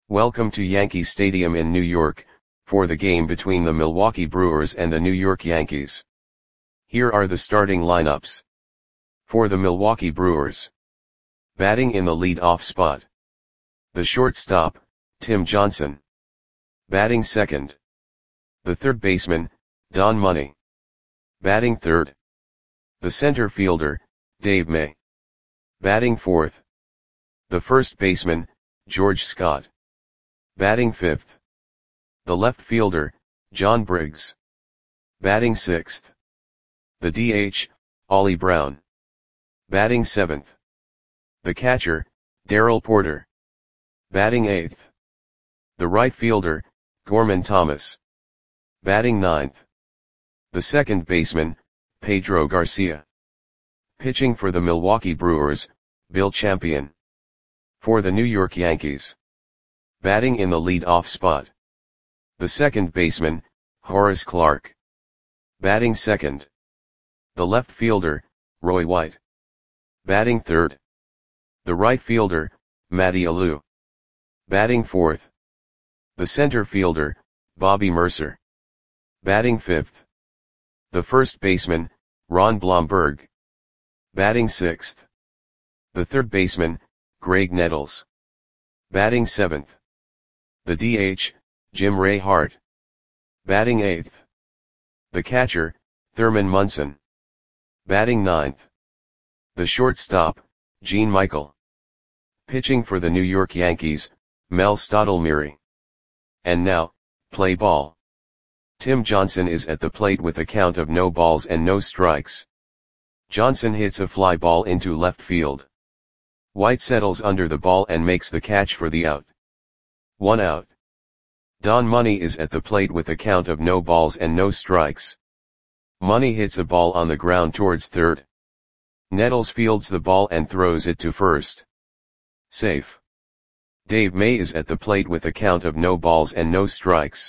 Welcome to Yankee Stadium in New York, for the game between the Milwaukee Brewers and the New York Yankees. Here are the starting lineups. For the Milwaukee Brewers. Batting in the lead-off spot. The shortstop, Tim Johnson. Batting second. The third baseman, Don Money. Batting third. The center fielder, Dave May. Batting fourth. The first baseman, George Scott. Batting fifth. The left fielder, John Briggs. Batting sixth. The DH, Ollie Brown. Batting seventh. The catcher, Darrell Porter. Batting eighth. The right fielder, Gorman Thomas. Batting ninth. The second baseman, Pedro Garcia. Pitching for the Milwaukee Brewers, Bill Champion. For the New York Yankees. Batting in the lead-off spot. The second baseman, Horace Clarke. Batting second. The left fielder, Roy White. Batting third. The right fielder, Matty Alou. Batting fourth. The center fielder, Bobby Murcer. Batting fifth. The first baseman, Ron Blomberg. Batting sixth. The third baseman, Greg Nettles. Batting seventh. The DH, Jim Ray Hart. Batting eighth. The catcher, Thurman Munson. Batting ninth. The shortstop, Gene Michael. Pitching for the New York Yankees, Mel Stottlemyre. And now, play ball. Tim Johnson is at the plate with a count of no balls and no strikes. Johnson hits a fly ball into left field. White settles under the ball and makes the catch for the out. 1 out. Don Money is at the plate with a count of no balls and no strikes. Money hits a ball on the ground towards third. Nettles fields the ball and throws it to first. Safe. Dave May is at the plate with a count of no balls and no strikes.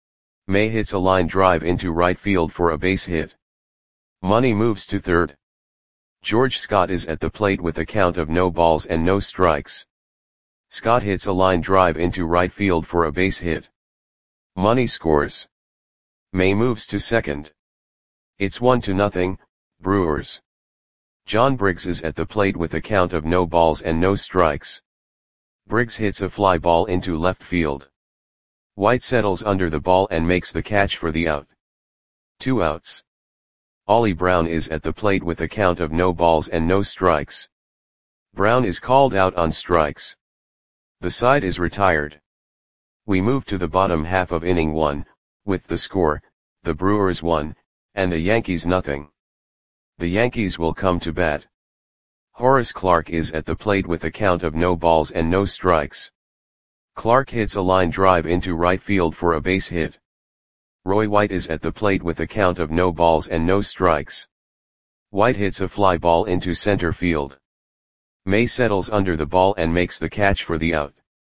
May hits a line drive into right field for a base hit. Money moves to third. George Scott is at the plate with a count of no balls and no strikes. Scott hits a line drive into right field for a base hit. Money scores. May moves to second. It's 1-0, Brewers. John Briggs is at the plate with a count of no balls and no strikes. Briggs hits a fly ball into left field. White settles under the ball and makes the catch for the out. 2 outs. Ollie Brown is at the plate with a count of no balls and no strikes. Brown is called out on strikes. The side is retired. We move to the bottom half of inning 1, with the score, the Brewers 1, and the Yankees 0. The Yankees will come to bat. Horace Clarke is at the plate with a count of no balls and no strikes. Clarke hits a line drive into right field for a base hit. Roy White is at the plate with a count of no balls and no strikes. White hits a fly ball into center field. May settles under the ball and makes the catch for the out.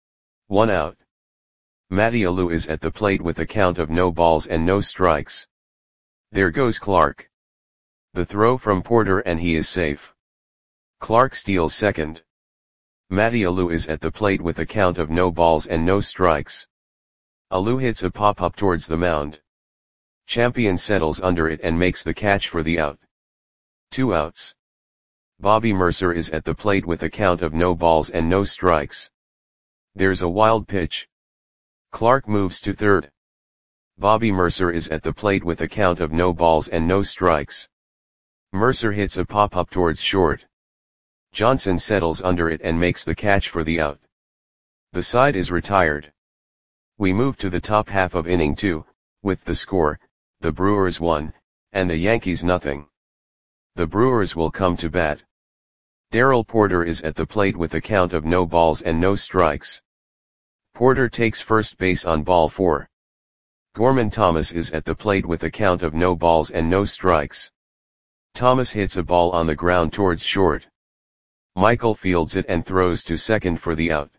1 out. Matty Alou is at the plate with a count of no balls and no strikes. There goes Clarke. The throw from Porter and he is safe. Clarke steals second. Matty Alou is at the plate with a count of no balls and no strikes. Alou hits a pop-up towards the mound. Champion settles under it and makes the catch for the out. 2 outs. Bobby Murcer is at the plate with a count of no balls and no strikes. There's a wild pitch. Clarke moves to third. Bobby Murcer is at the plate with a count of no balls and no strikes. Murcer hits a pop-up towards short. Johnson settles under it and makes the catch for the out. The side is retired. We move to the top half of inning 2, with the score, the Brewers 1, and the Yankees 0. The Brewers will come to bat. Darrell Porter is at the plate with a count of no balls and no strikes. Porter takes first base on ball 4. Gorman Thomas is at the plate with a count of no balls and no strikes. Thomas hits a ball on the ground towards short. Michael fields it and throws to second for the out.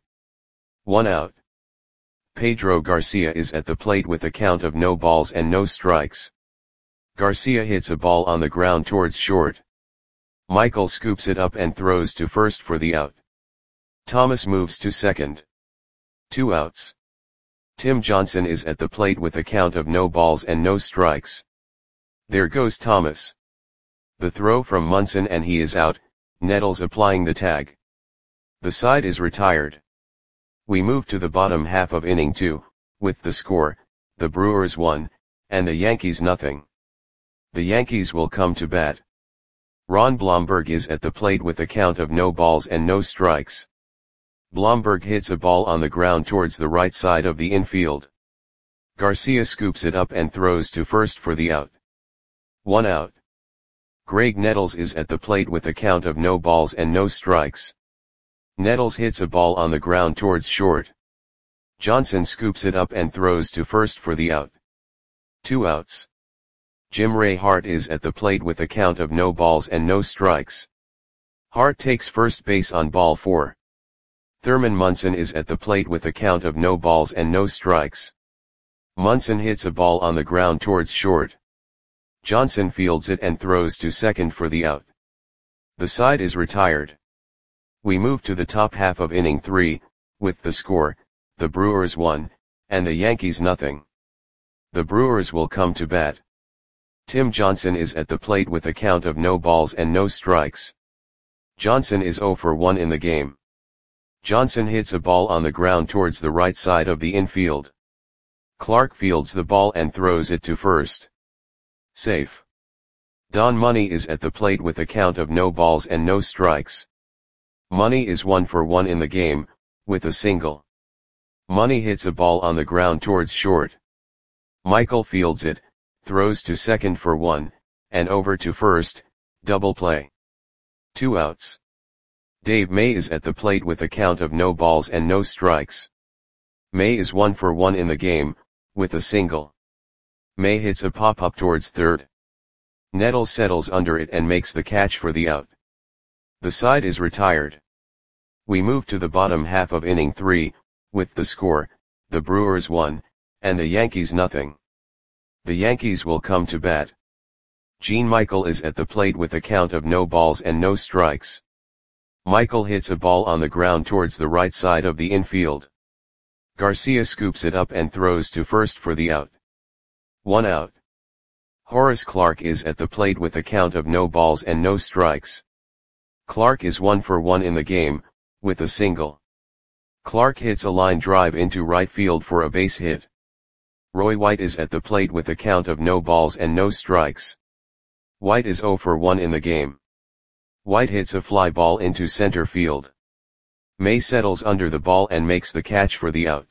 1 out. Pedro Garcia is at the plate with a count of no balls and no strikes. Garcia hits a ball on the ground towards short. Michael scoops it up and throws to first for the out. Thomas moves to second. 2 outs. Tim Johnson is at the plate with a count of no balls and no strikes. There goes Thomas. The throw from Munson and he is out, Nettles applying the tag. The side is retired. We move to the bottom half of inning 2, with the score, the Brewers 1, and the Yankees nothing. The Yankees will come to bat. Ron Blomberg is at the plate with a count of no balls and no strikes. Blomberg hits a ball on the ground towards the right side of the infield. Garcia scoops it up and throws to first for the out. 1 out. Greg Nettles is at the plate with a count of no balls and no strikes. Nettles hits a ball on the ground towards short. Johnson scoops it up and throws to first for the out. 2 outs. Jim Ray Hart is at the plate with a count of no balls and no strikes. Hart takes first base on ball 4. Thurman Munson is at the plate with a count of no balls and no strikes. Munson hits a ball on the ground towards short. Johnson fields it and throws to second for the out. The side is retired. We move to the top half of inning 3, with the score, the Brewers 1, and the Yankees nothing. The Brewers will come to bat. Tim Johnson is at the plate with a count of no balls and no strikes. Johnson is 0 for 1 in the game. Johnson hits a ball on the ground towards the right side of the infield. Clark fields the ball and throws it to first. Safe. Don Money is at the plate with a count of no balls and no strikes. Money is 1 for 1 in the game, with a single. Money hits a ball on the ground towards short. Michael fields it, throws to second for 1, and over to first, double play. 2 outs. Dave May is at the plate with a count of no balls and no strikes. May is 1 for 1 in the game, with a single. May hits a pop-up towards third. Nettles settles under it and makes the catch for the out. The side is retired. We move to the bottom half of inning 3, with the score, the Brewers 1, and the Yankees nothing. The Yankees will come to bat. Gene Michael is at the plate with a count of no balls and no strikes. Michael hits a ball on the ground towards the right side of the infield. Garcia scoops it up and throws to first for the out. 1 out. Horace Clark is at the plate with a count of no balls and no strikes. Clark is 1 for 1 in the game, with a single. Clark hits a line drive into right field for a base hit. Roy White is at the plate with a count of no balls and no strikes. White is 0 for 1 in the game. White hits a fly ball into center field. May settles under the ball and makes the catch for the out.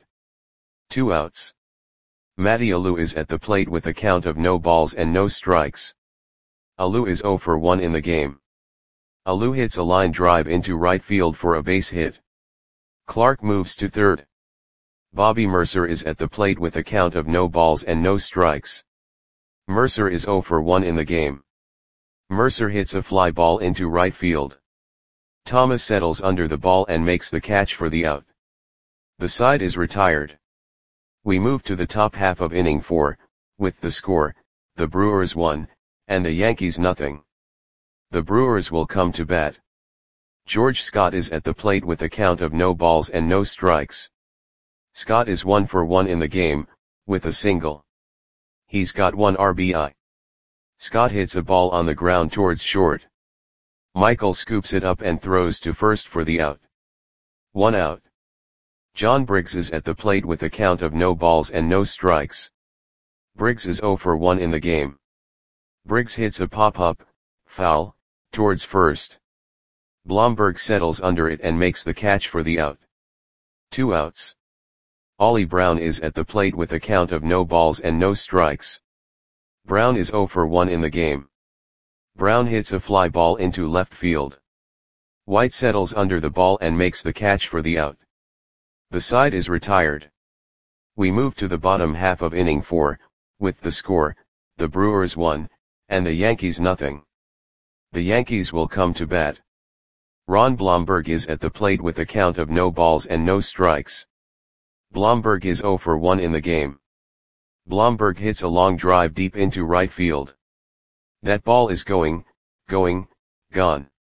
2 outs. Matty Alou is at the plate with a count of no balls and no strikes. Alou is 0 for 1 in the game. Alou hits a line drive into right field for a base hit. Clark moves to third. Bobby Mercer is at the plate with a count of no balls and no strikes. Mercer is 0 for 1 in the game. Mercer hits a fly ball into right field. Thomas settles under the ball and makes the catch for the out. The side is retired. We move to the top half of inning 4, with the score, the Brewers 1, and the Yankees nothing. The Brewers will come to bat. George Scott is at the plate with a count of no balls and no strikes. Scott is 1 for 1 in the game, with a single. He's got 1 RBI. Scott hits a ball on the ground towards short. Michael scoops it up and throws to first for the out. 1 out. John Briggs is at the plate with a count of no balls and no strikes. Briggs is 0 for 1 in the game. Briggs hits a pop-up, foul, towards first. Blomberg settles under it and makes the catch for the out. 2 outs. Ollie Brown is at the plate with a count of no balls and no strikes. Brown is 0 for 1 in the game. Brown hits a fly ball into left field. White settles under the ball and makes the catch for the out. The side is retired. We move to the bottom half of inning 4, with the score, the Brewers 1, and the Yankees nothing. The Yankees will come to bat. Ron Blomberg is at the plate with a count of no balls and no strikes. Blomberg is 0 for 1 in the game. Blomberg hits a long drive deep into right field. That ball is gone.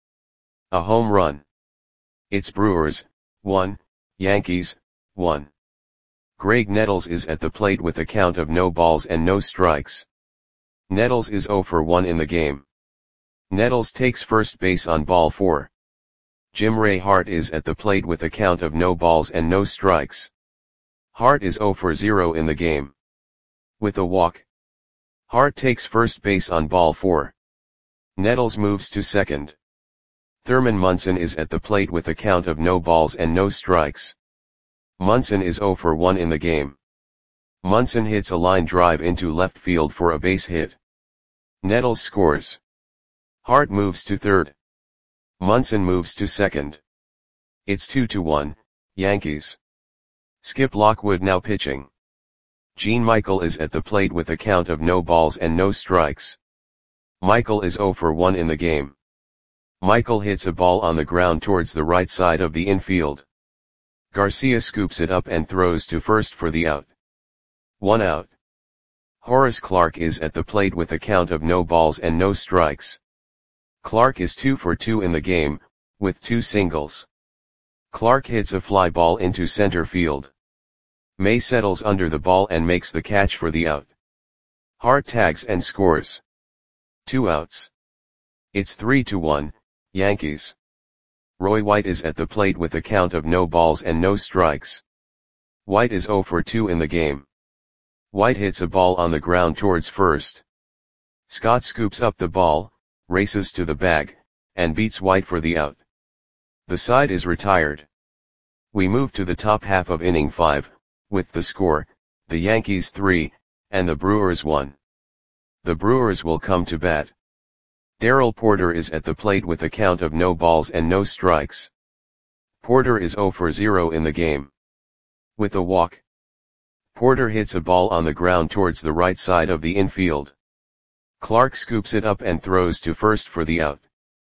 A home run. It's Brewers, 1, Yankees, 1. Greg Nettles is at the plate with a count of no balls and no strikes. Nettles is 0 for 1 in the game. Nettles takes first base on ball 4. Jim Ray Hart is at the plate with a count of no balls and no strikes. Hart is 0 for 0 in the game. With a walk, Hart takes first base on ball 4. Nettles moves to second. Thurman Munson is at the plate with a count of no balls and no strikes. Munson is 0 for 1 in the game. Munson hits a line drive into left field for a base hit. Nettles scores. Hart moves to third. Munson moves to second. It's 2-1, Yankees. Skip Lockwood now pitching. Gene Michael is at the plate with a count of no balls and no strikes. Michael is 0 for 1 in the game. Michael hits a ball on the ground towards the right side of the infield. Garcia scoops it up and throws to first for the out. 1 out. Horace Clarke is at the plate with a count of no balls and no strikes. Clarke is 2 for 2 in the game, with 2 singles. Clarke hits a fly ball into center field. May settles under the ball and makes the catch for the out. Hart tags and scores. 2 outs. It's 3-1, Yankees. Roy White is at the plate with a count of no balls and no strikes. White is 0 for 2 in the game. White hits a ball on the ground towards first. Scott scoops up the ball, races to the bag, and beats White for the out. The side is retired. We move to the top half of inning 5, with the score, the Yankees 3, and the Brewers 1. The Brewers will come to bat. Darrell Porter is at the plate with a count of no balls and no strikes. Porter is 0 for 0 in the game. With a walk, Porter hits a ball on the ground towards the right side of the infield. Clarke scoops it up and throws to first for the out.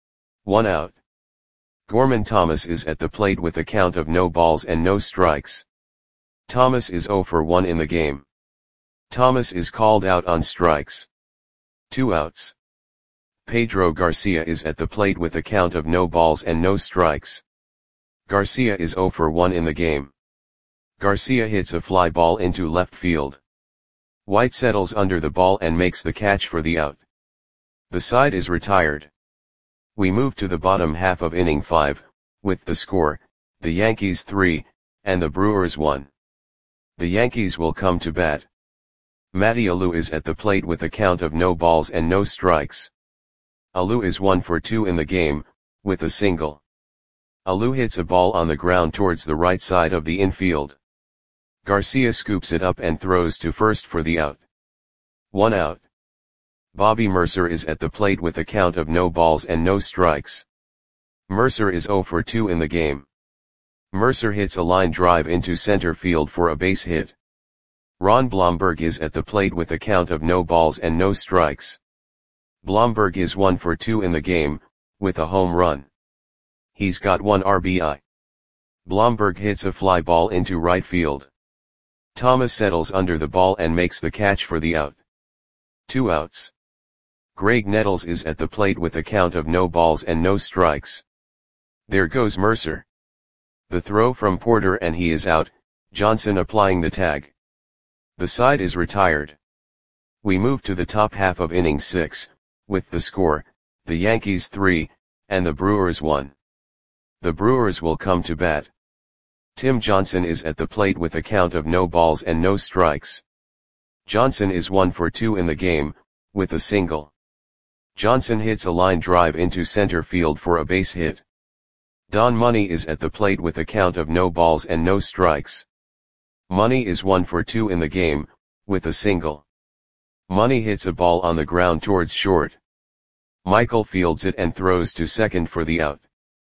1 out. Gorman Thomas is at the plate with a count of no balls and no strikes. Thomas is 0 for 1 in the game. Thomas is called out on strikes. 2 outs. Pedro Garcia is at the plate with a count of no balls and no strikes. Garcia is 0 for 1 in the game. Garcia hits a fly ball into left field. White settles under the ball and makes the catch for the out. The side is retired. We move to the bottom half of inning 5, with the score, the Yankees 3, and the Brewers 1. The Yankees will come to bat. Matty Alou is at the plate with a count of no balls and no strikes. Alou is 1 for 2 in the game, with a single. Alou hits a ball on the ground towards the right side of the infield. Garcia scoops it up and throws to first for the out. 1 out. Bobby Mercer is at the plate with a count of no balls and no strikes. Mercer is 0 for 2 in the game. Mercer hits a line drive into center field for a base hit. Ron Blomberg is at the plate with a count of no balls and no strikes. Blomberg is 1 for 2 in the game, with a home run. He's got 1 RBI. Blomberg hits a fly ball into right field. Thomas settles under the ball and makes the catch for the out. 2 outs. Greg Nettles is at the plate with a count of no balls and no strikes. There goes Mercer. The throw from Porter and he is out, Johnson applying the tag. The side is retired. We move to the top half of inning 6, with the score, the Yankees 3, and the Brewers 1. The Brewers will come to bat. Tim Johnson is at the plate with a count of no balls and no strikes. Johnson is 1 for 2 in the game, with a single. Johnson hits a line drive into center field for a base hit. Don Money is at the plate with a count of no balls and no strikes. Money is 1 for 2 in the game, with a single. Money hits a ball on the ground towards short. Michael fields it and throws to second for the out.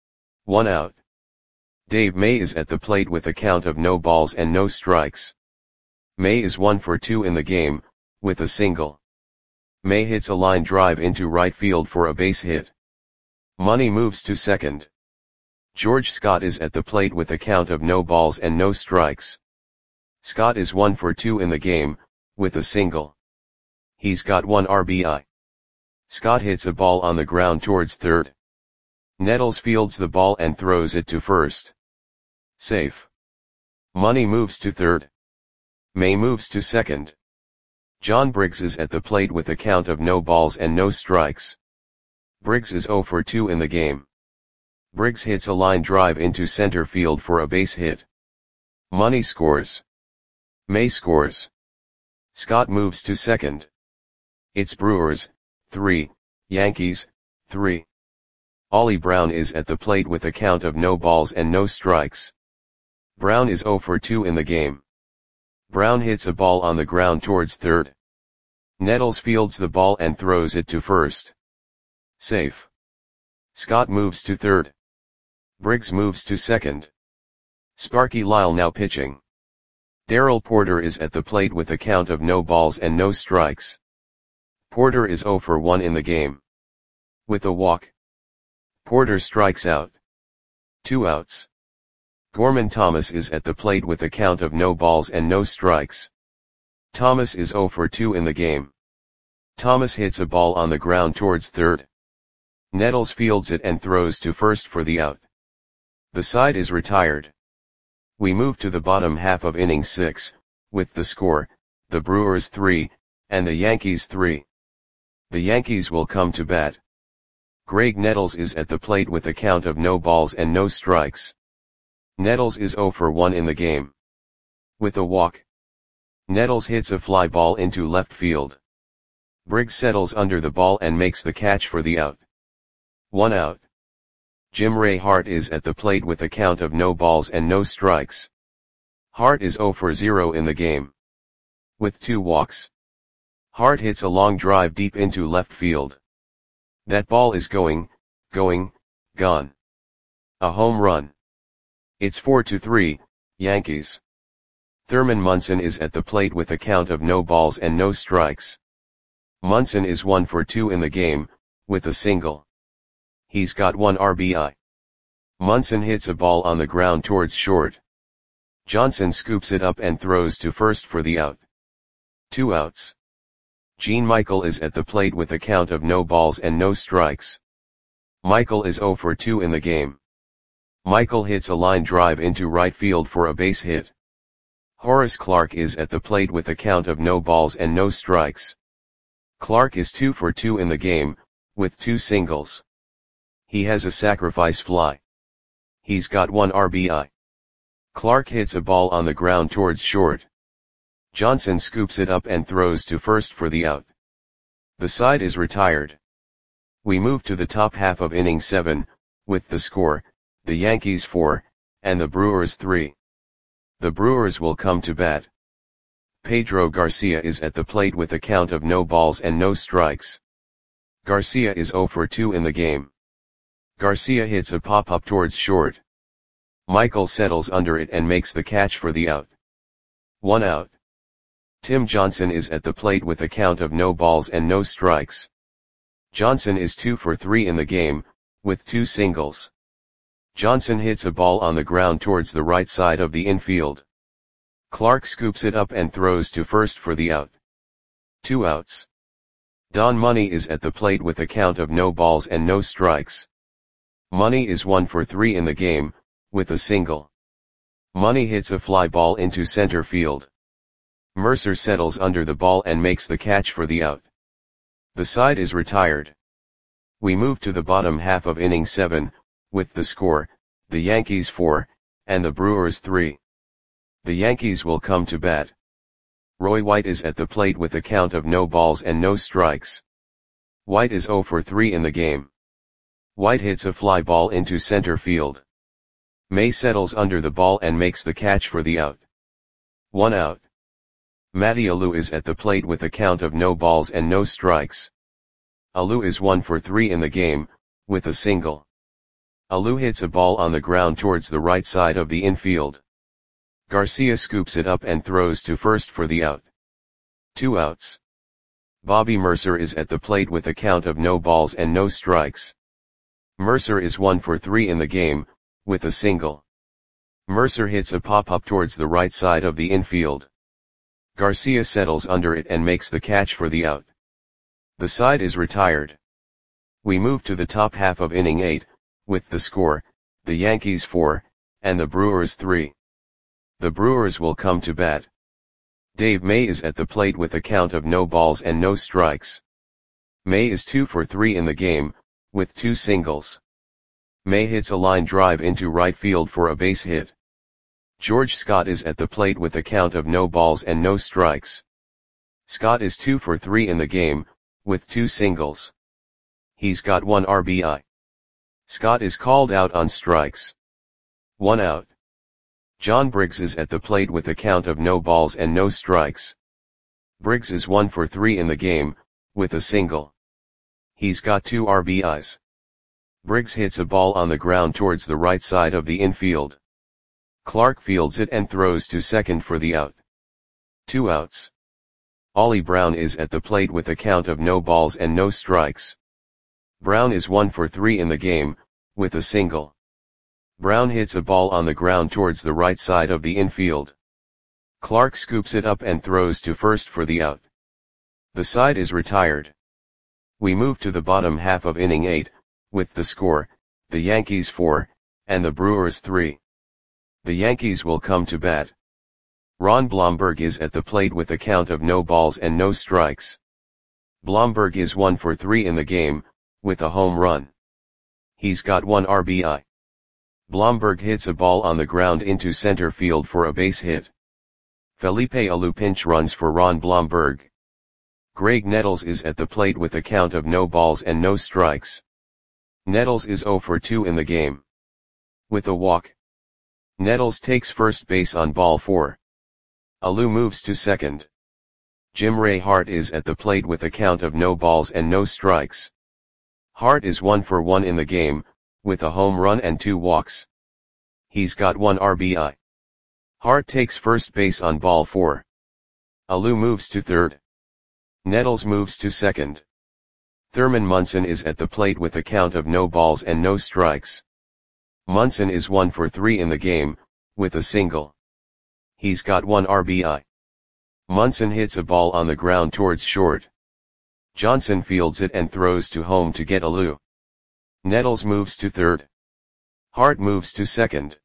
1 out. Dave May is at the plate with a count of no balls and no strikes. May is 1 for 2 in the game, with a single. May hits a line drive into right field for a base hit. Money moves to second. George Scott is at the plate with a count of no balls and no strikes. Scott is 1 for 2 in the game, with a single. He's got 1 RBI. Scott hits a ball on the ground towards third. Nettles fields the ball and throws it to first. Safe. Money moves to third. May moves to second. John Briggs is at the plate with a count of no balls and no strikes. Briggs is 0 for 2 in the game. Briggs hits a line drive into center field for a base hit. Money scores. May scores. Scott moves to second. It's Brewers, 3, Yankees, 3. Ollie Brown is at the plate with a count of no balls and no strikes. Brown is 0 for 2 in the game. Brown hits a ball on the ground towards third. Nettles fields the ball and throws it to first. Safe. Scott moves to third. Briggs moves to second. Sparky Lyle now pitching. Darrell Porter is at the plate with a count of no balls and no strikes. Porter is 0 for 1 in the game. With a walk, Porter strikes out. 2 outs. Gorman Thomas is at the plate with a count of no balls and no strikes. Thomas is 0 for 2 in the game. Thomas hits a ball on the ground towards third. Nettles fields it and throws to first for the out. The side is retired. We move to the bottom half of inning 6, with the score, the Brewers 3, and the Yankees 3. The Yankees will come to bat. Greg Nettles is at the plate with a count of no balls and no strikes. Nettles is 0 for 1 in the game. With a walk, Nettles hits a fly ball into left field. Briggs settles under the ball and makes the catch for the out. 1 out. Jim Ray Hart is at the plate with a count of no balls and no strikes. Hart is 0 for 0 in the game. With 2 walks, Hart hits a long drive deep into left field. That ball is gone. A home run. It's 4-3, Yankees. Thurman Munson is at the plate with a count of no balls and no strikes. Munson is 1 for 2 in the game, with a single. He's got 1 RBI. Munson hits a ball on the ground towards short. Johnson scoops it up and throws to first for the out. 2 outs. Gene Michael is at the plate with a count of no balls and no strikes. Michael is 0 for 2 in the game. Michael hits a line drive into right field for a base hit. Horace Clarke is at the plate with a count of no balls and no strikes. Clarke is 2 for 2 in the game, with 2 singles. He has a sacrifice fly. He's got 1 RBI. Clarke hits a ball on the ground towards short. Johnson scoops it up and throws to first for the out. The side is retired. We move to the top half of inning 7, with the score, the Yankees 4, and the Brewers 3. The Brewers will come to bat. Pedro Garcia is at the plate with a count of no balls and no strikes. Garcia is 0 for 2 in the game. Garcia hits a pop-up towards short. Michael settles under it and makes the catch for the out. 1 out. Tim Johnson is at the plate with a count of no balls and no strikes. Johnson is 2 for 3 in the game, with 2 singles. Johnson hits a ball on the ground towards the right side of the infield. Clarke scoops it up and throws to first for the out. 2 outs. Don Money is at the plate with a count of no balls and no strikes. Money is 1 for 3 in the game, with a single. Money hits a fly ball into center field. Mercer settles under the ball and makes the catch for the out. The side is retired. We move to the bottom half of inning 7, with the score, the Yankees 4, and the Brewers 3. The Yankees will come to bat. Roy White is at the plate with a count of no balls and no strikes. White is 0 for 3 in the game. White hits a fly ball into center field. May settles under the ball and makes the catch for the out. 1 out. Matty Alou is at the plate with a count of no balls and no strikes. Alou is 1 for 3 in the game, with a single. Alou hits a ball on the ground towards the right side of the infield. Garcia scoops it up and throws to first for the out. 2 outs. Bobby Mercer is at the plate with a count of no balls and no strikes. Mercer is 1 for 3 in the game, with a single. Mercer hits a pop-up towards the right side of the infield. Garcia settles under it and makes the catch for the out. The side is retired. We move to the top half of inning 8, with the score, the Yankees 4, and the Brewers 3. The Brewers will come to bat. Dave May is at the plate with a count of no balls and no strikes. May is 2 for 3 in the game, with 2 singles. May hits a line drive into right field for a base hit. George Scott is at the plate with a count of no balls and no strikes. Scott is 2 for 3 in the game, with 2 singles. He's got 1 RBI. Scott is called out on strikes. 1 out. John Briggs is at the plate with a count of no balls and no strikes. Briggs is 1 for 3 in the game, with a single. He's got 2 RBIs. Briggs hits a ball on the ground towards the right side of the infield. Clark fields it and throws to second for the out. 2 outs. Ollie Brown is at the plate with a count of no balls and no strikes. Brown is 1 for 3 in the game, with a single. Brown hits a ball on the ground towards the right side of the infield. Clark scoops it up and throws to first for the out. The side is retired. We move to the bottom half of inning 8, with the score, the Yankees 4, and the Brewers 3. The Yankees will come to bat. Ron Blomberg is at the plate with a count of no balls and no strikes. Blomberg is 1 for 3 in the game, with a home run. He's got 1 RBI. Blomberg hits a ball on the ground into center field for a base hit. Felipe Alou pinch runs for Ron Blomberg. Greg Nettles is at the plate with a count of no balls and no strikes. Nettles is 0 for 2 in the game. With a walk. Nettles takes first base on ball 4. Alou moves to second. Jim Ray Hart is at the plate with a count of no balls and no strikes. Hart is 1 for 1 in the game, with a home run and 2 walks. He's got 1 RBI. Hart takes first base on ball 4. Alou moves to third. Nettles moves to second. Thurman Munson is at the plate with a count of no balls and no strikes. Munson is 1 for 3 in the game, with a single. He's got 1 RBI. Munson hits a ball on the ground towards short. Johnson fields it and throws to home to get Alou. Nettles moves to third. Hart moves to second.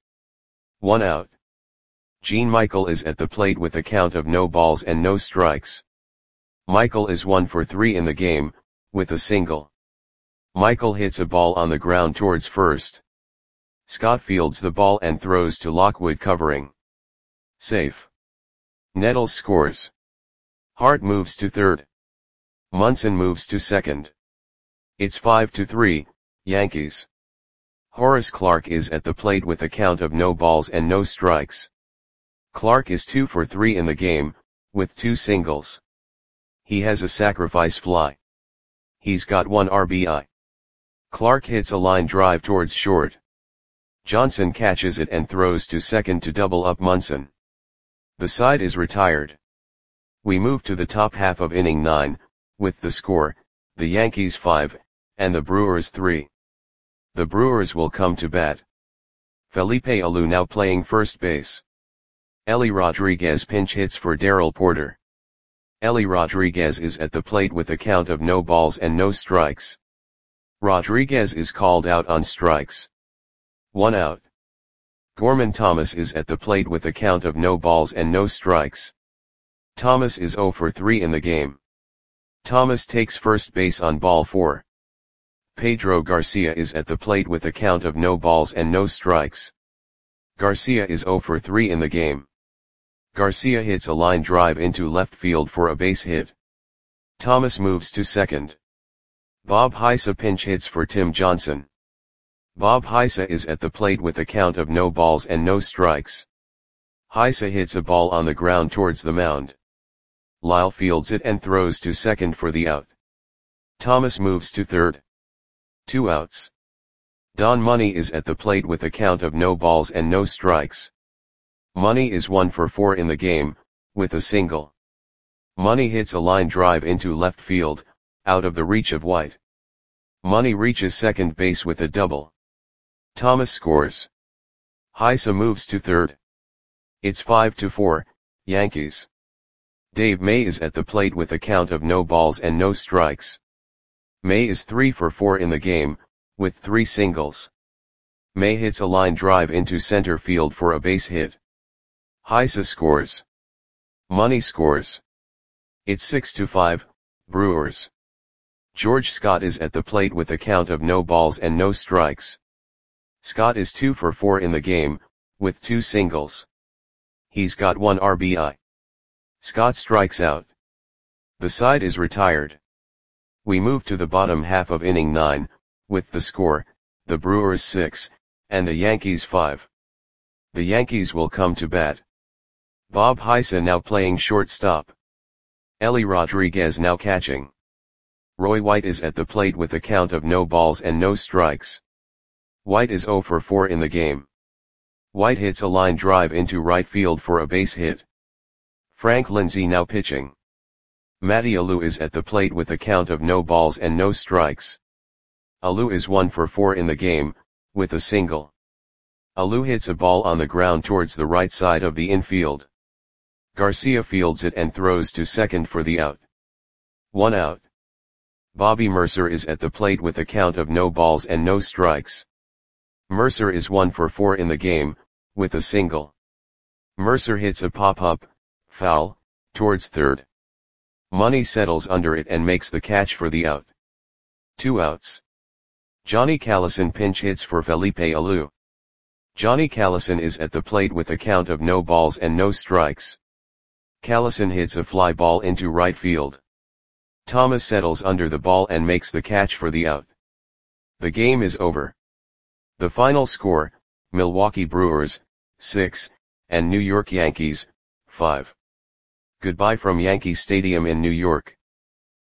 1 out. Gene Michael is at the plate with a count of no balls and no strikes. Michael is 1 for 3 in the game, with a single. Michael hits a ball on the ground towards first. Scott fields the ball and throws to Lockwood covering. Safe. Nettles scores. Hart moves to third. Munson moves to second. It's 5-3, Yankees. Horace Clarke is at the plate with a count of no balls and no strikes. Clarke is 2 for 3 in the game, with 2 singles. He has a sacrifice fly. He's got 1 RBI. Clarke hits a line drive towards short. Johnson catches it and throws to second to double up Munson. The side is retired. We move to the top half of inning 9, with the score, the Yankees 5, and the Brewers 3. The Brewers will come to bat. Felipe Alou now playing first base. Ellie Rodriguez pinch hits for Darrell Porter. Ellie Rodriguez is at the plate with a count of no balls and no strikes. Rodriguez is called out on strikes. 1 out. Gorman Thomas is at the plate with a count of no balls and no strikes. Thomas is 0 for 3 in the game. Thomas takes first base on ball 4. Pedro Garcia is at the plate with a count of no balls and no strikes. Garcia is 0 for 3 in the game. Garcia hits a line drive into left field for a base hit. Thomas moves to second. Bob Heisa pinch hits for Tim Johnson. Bob Heisa is at the plate with a count of no balls and no strikes. Heisa hits a ball on the ground towards the mound. Lyle fields it and throws to second for the out. Thomas moves to third. 2 outs. Don Money is at the plate with a count of no balls and no strikes. Money is 1 for 4 in the game, with a single. Money hits a line drive into left field, out of the reach of White. Money reaches second base with a double. Thomas scores. Heisa moves to third. It's 5-4, Yankees. Dave May is at the plate with a count of no balls and no strikes. May is 3 for 4 in the game, with 3 singles. May hits a line drive into center field for a base hit. Heisa scores. Money scores. It's 6-5, Brewers. George Scott is at the plate with a count of no balls and no strikes. Scott is 2 for 4 in the game, with 2 singles. He's got 1 RBI. Scott strikes out. The side is retired. We move to the bottom half of inning 9, with the score, the Brewers 6, and the Yankees 5. The Yankees will come to bat. Bob Heisa now playing shortstop. Ellie Rodriguez now catching. Roy White is at the plate with a count of no balls and no strikes. White is 0 for 4 in the game. White hits a line drive into right field for a base hit. Frank Lindsay now pitching. Matty Alou is at the plate with a count of no balls and no strikes. Alou is 1 for 4 in the game, with a single. Alou hits a ball on the ground towards the right side of the infield. Garcia fields it and throws to second for the out. 1 out. Bobby Mercer is at the plate with a count of no balls and no strikes. Mercer is 1 for 4 in the game, with a single. Mercer hits a pop-up, foul, towards third. Money settles under it and makes the catch for the out. 2 outs. Johnny Callison pinch hits for Felipe Alou. Johnny Callison is at the plate with a count of no balls and no strikes. Callison hits a fly ball into right field. Thomas settles under the ball and makes the catch for the out. The game is over. The final score, Milwaukee Brewers, 6, and New York Yankees, 5. Goodbye from Yankee Stadium in New York.